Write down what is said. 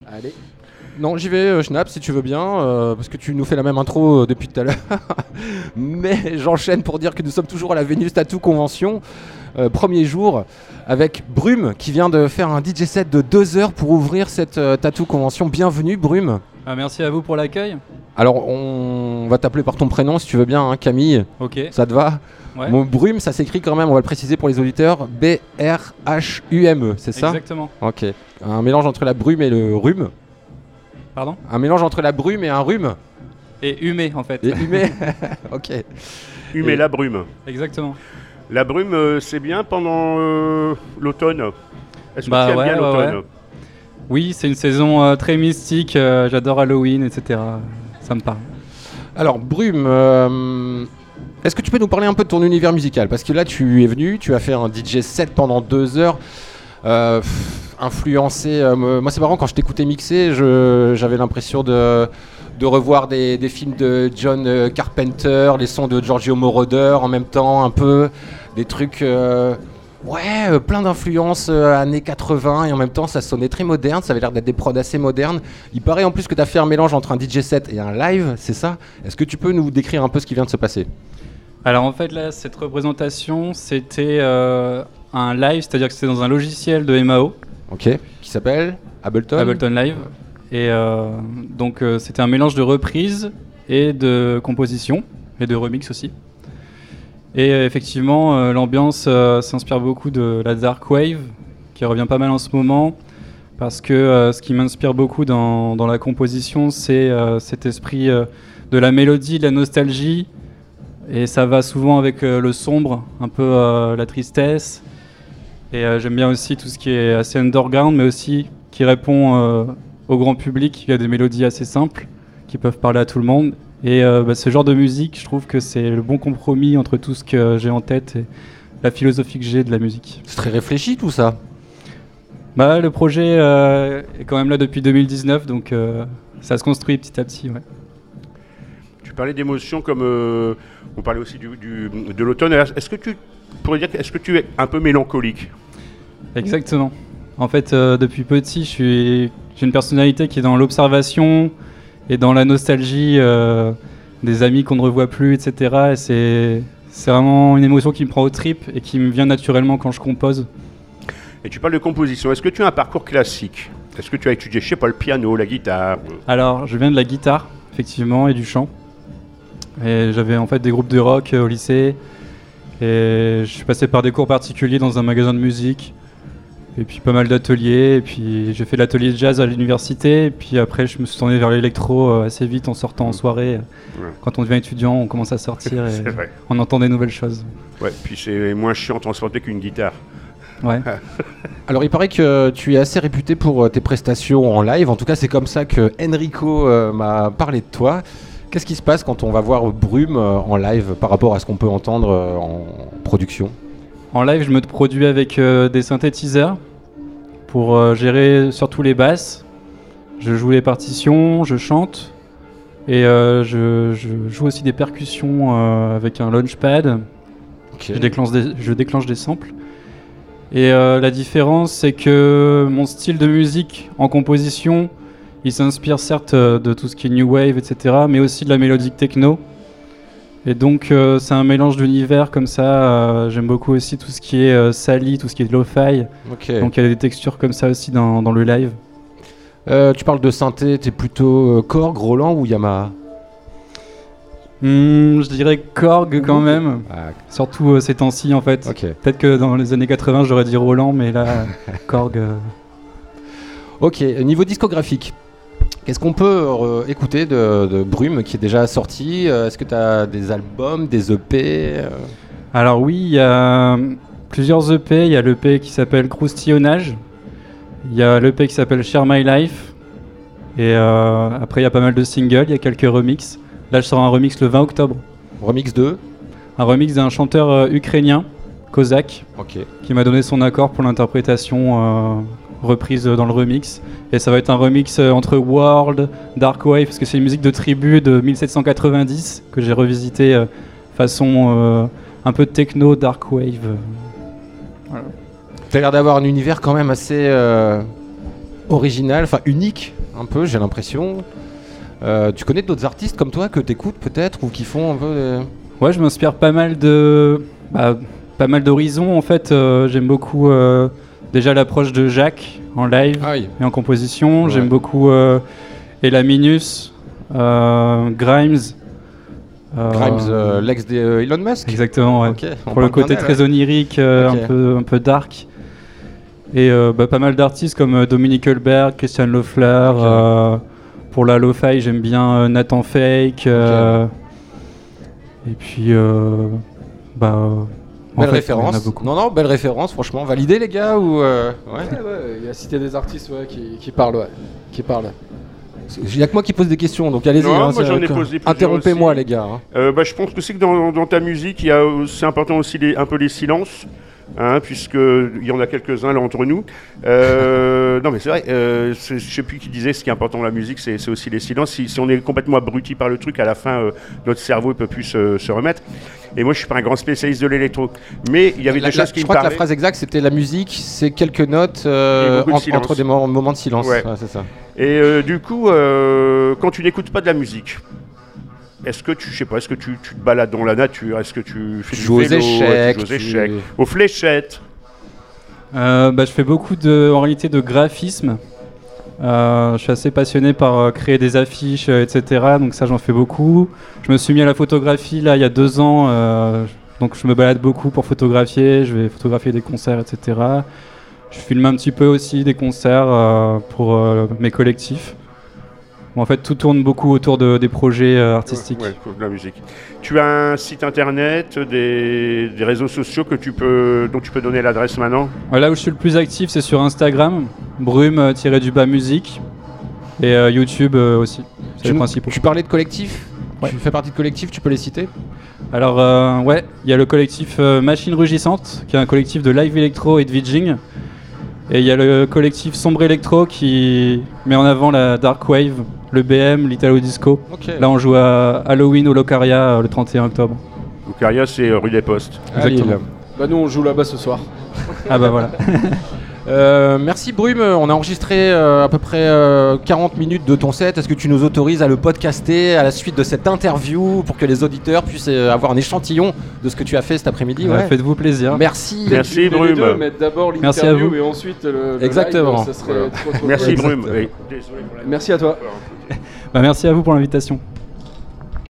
Allez. Non, j'y vais, Schnapp, si tu veux bien, parce que tu nous fais la même intro depuis tout à l'heure. Mais j'enchaîne pour dire que nous sommes toujours à la Vénus Tattoo Convention, premier jour, avec Brume, qui vient de faire un DJ set de 2 heures pour ouvrir cette Tattoo Convention. Bienvenue, Brume. Merci à vous pour l'accueil. Alors, on va t'appeler par ton prénom, si tu veux bien, hein, Camille. Ok. Ça te va? Ouais. Bon, Brume, ça s'écrit quand même, on va le préciser pour les auditeurs, B-R-H-U-M-E, c'est ça? Exactement. Ok. Un mélange entre la brume et le rhume. Pardon? Un mélange entre la brume et un rhume. Et humé en fait. Et humé. Ok. Humer la brume. Exactement. La brume, c'est bien pendant l'automne. Est-ce que tu aimes bien l'automne? Ouais. Oui, c'est une saison très mystique. J'adore Halloween, etc. Ça me parle. Alors, Brume, est-ce que tu peux nous parler un peu de ton univers musical? Parce que là, tu es venu, tu as fait un DJ set pendant 2 heures. Influencé. Moi, c'est marrant, quand je t'écoutais mixer, j'avais l'impression de revoir des films de John Carpenter, les sons de Giorgio Moroder en même temps, un peu des trucs. Plein d'influences années 80 et en même temps ça sonnait très moderne, ça avait l'air d'être des prods assez modernes. Il paraît en plus que tu as fait un mélange entre un DJ set et un live, c'est ça? Est-ce que tu peux nous décrire un peu ce qui vient de se passer? Alors en fait là, cette représentation, c'était un live, c'est-à-dire que c'était dans un logiciel de MAO. Ok, qui s'appelle Ableton Live. Et donc c'était un mélange de reprises et de composition et de remix aussi. Et effectivement, l'ambiance s'inspire beaucoup de la dark wave, qui revient pas mal en ce moment, parce que ce qui m'inspire beaucoup dans la composition, c'est cet esprit de la mélodie, de la nostalgie, et ça va souvent avec le sombre, un peu la tristesse. Et j'aime bien aussi tout ce qui est assez underground, mais aussi qui répond au grand public. Il y a des mélodies assez simples qui peuvent parler à tout le monde. Et ce genre de musique, je trouve que c'est le bon compromis entre tout ce que j'ai en tête et la philosophie que j'ai de la musique. C'est très réfléchi tout ça. Le projet est quand même là depuis 2019, donc ça se construit petit à petit. Ouais. Tu parlais d'émotions comme on parlait aussi de l'automne. Est-ce que tu pourrais dire est-ce que tu es un peu mélancolique? Exactement. En fait, depuis petit, j'ai une personnalité qui est dans l'observation et dans la nostalgie des amis qu'on ne revoit plus, etc. Et c'est vraiment une émotion qui me prend aux tripes et qui me vient naturellement quand je compose. Et tu parles de composition. Est-ce que tu as un parcours classique? Est-ce que tu as étudié, je sais pas, le piano, la guitare? Alors, je viens de la guitare, effectivement, et du chant. Et j'avais en fait des groupes de rock au lycée. Et je suis passé par des cours particuliers dans un magasin de musique. Et puis pas mal d'ateliers. Et puis j'ai fait l'atelier de jazz à l'université. Et puis après, je me suis tourné vers l'électro assez vite en sortant en soirée. Ouais. Quand on devient étudiant, on commence à sortir et on entend des nouvelles choses. Ouais, puis c'est moins chiant de transporter qu'une guitare. Ouais. Alors il paraît que tu es assez réputé pour tes prestations en live. En tout cas, c'est comme ça que Enrico m'a parlé de toi. Qu'est-ce qui se passe quand on va voir Brume en live par rapport à ce qu'on peut entendre en production? En live, je me produis avec des synthétiseurs pour gérer surtout les basses. Je joue les partitions, je chante et je joue aussi des percussions avec un launchpad. Okay. Je déclenche des samples. Et la différence, c'est que mon style de musique en composition, il s'inspire certes de tout ce qui est new wave, etc., mais aussi de la mélodique techno. Et donc c'est un mélange d'univers comme ça. J'aime beaucoup aussi tout ce qui est sali, tout ce qui est lo-fi. Okay. Donc il y a des textures comme ça aussi dans le live. Tu parles de synthé, t'es plutôt Korg, Roland ou Yamaha? Je dirais Korg quand même. Surtout ces temps-ci en fait. Okay. Peut-être que dans les années 80 j'aurais dit Roland, mais là Korg. Ok, niveau discographique. Qu'est-ce qu'on peut écouter de Brume qui est déjà sorti? Est-ce que tu as des albums, des EP? Alors oui, il y a plusieurs EP. Il y a l'EP qui s'appelle Croustillonnage. Il y a l'EP qui s'appelle Share My Life. Et après, il y a pas mal de singles. Il y a quelques remixes. Là, je sors un remix le 20 octobre. Remix de? Un remix d'un chanteur ukrainien, Kozak, qui m'a donné son accord pour l'interprétation reprise dans le remix. Et ça va être un remix entre world, dark wave, parce que c'est une musique de tribu de 1790 que j'ai revisité façon un peu techno, dark wave. Voilà. T'as l'air d'avoir un univers quand même assez original, enfin unique, un peu, j'ai l'impression. Tu connais d'autres artistes comme toi que t'écoutes peut-être ou qui font un peu Ouais, je m'inspire pas mal d'horizons en fait. J'aime beaucoup déjà l'approche de Jacques en live et en composition. Ouais. J'aime beaucoup Ella Minus, Grimes. L'ex d'Elon Musk. Exactement, ouais. Okay, pour le côté très onirique, un peu dark. Et pas mal d'artistes comme Dominique Hulberg, Christian Loeffler. Pour la lo-fi, j'aime bien Nathan Fake. Et puis, belle référence. Non, belle référence, franchement. Validé, les gars ou il a cité des artistes qui parlent, Il n'y a que moi qui pose des questions, donc allez-y. Non, moi j'en ai posé plusieurs. Interrompez-moi, les gars. Je pense aussi que dans ta musique, c'est important aussi un peu les silences. Puisqu'il y en a quelques-uns là entre nous. Non mais c'est vrai, je ne sais plus qui disait ce qui est important dans la musique, c'est aussi les silences. Si on est complètement abruti par le truc, à la fin, notre cerveau ne peut plus se remettre. Et moi je ne suis pas un grand spécialiste de l'électro. Mais il y avait des choses qui me parlaient. Je crois que la phrase exacte c'était la musique, c'est quelques notes entre des moments de silence. Ouais. Ouais, c'est ça. Et du coup, quand tu n'écoutes pas de la musique, est-ce que tu te balades dans la nature? Est-ce que tu fais du vélo? Tu joues aux échecs, aux fléchettes? Je fais beaucoup en réalité de graphisme. Je suis assez passionné par créer des affiches, etc. Donc ça, j'en fais beaucoup. Je me suis mis à la photographie là il y a 2 ans. Donc je me balade beaucoup pour photographier. Je vais photographier des concerts, etc. Je filme un petit peu aussi des concerts pour mes collectifs. En fait, tout tourne beaucoup autour des projets artistiques. Ouais, de la musique. Tu as un site internet, des réseaux sociaux dont tu peux donner l'adresse maintenant? Là où je suis le plus actif, c'est sur Instagram, brume-musique, et YouTube aussi. C'est les principaux. Tu parlais de collectif? Ouais. Tu fais partie de collectif, tu peux les citer? Alors, il y a le collectif Machine Rugissante, qui est un collectif de live électro et de VJing. Et il y a le collectif Sombre Electro qui met en avant la Dark Wave, le BM, l'Italo Disco. Okay. Là, on joue à Halloween au Locaria le 31 octobre. Locaria, c'est rue des Postes. Exactement. Nous, on joue là-bas ce soir. Ah bah voilà. Merci Brume, on a enregistré à peu près 40 minutes de ton set. Est-ce que tu nous autorises à le podcaster à la suite de cette interview pour que les auditeurs puissent avoir un échantillon de ce que tu as fait cet après-midi? Faites-vous plaisir. Merci. Merci Brume. Mettre d'abord l'interview et ensuite le Exactement. live, ça serait trop merci Brume. Merci à toi. Merci à vous pour l'invitation.